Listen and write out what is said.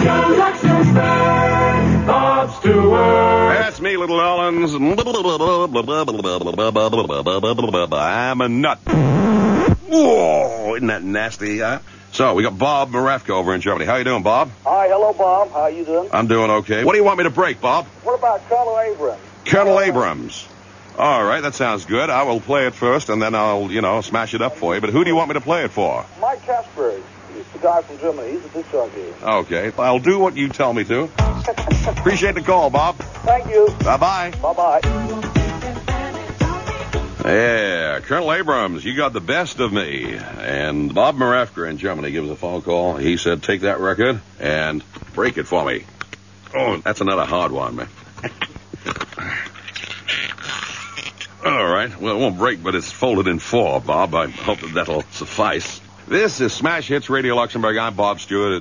Radio Luxembourg, Bob Stewart. That's me, Little Owens. I'm a nut. Whoa, isn't that nasty, huh? So, we got Bob Marefka over in Germany. How you doing, Bob? Hi, hello, Bob. How you doing? I'm doing okay. What do you want me to break, Bob? What about Colonel Abrams? Colonel Abrams. All right, that sounds good. I will play it first, and then I'll, smash it up for you. But who do you want me to play it for? Mike Casper. He's the guy from Germany. He's a disc jockey. Okay, I'll do what you tell me to. Appreciate the call, Bob. Thank you. Bye-bye. Bye-bye. Yeah, Colonel Abrams, you got the best of me. And Bob Marefka in Germany gives a phone call. He said, take that record and break it for me. Oh, that's another hard one, man. All right. Well, it won't break, but it's folded in four, Bob. I hope that'll suffice. This is Smash Hits Radio Luxembourg. I'm Bob Stewart.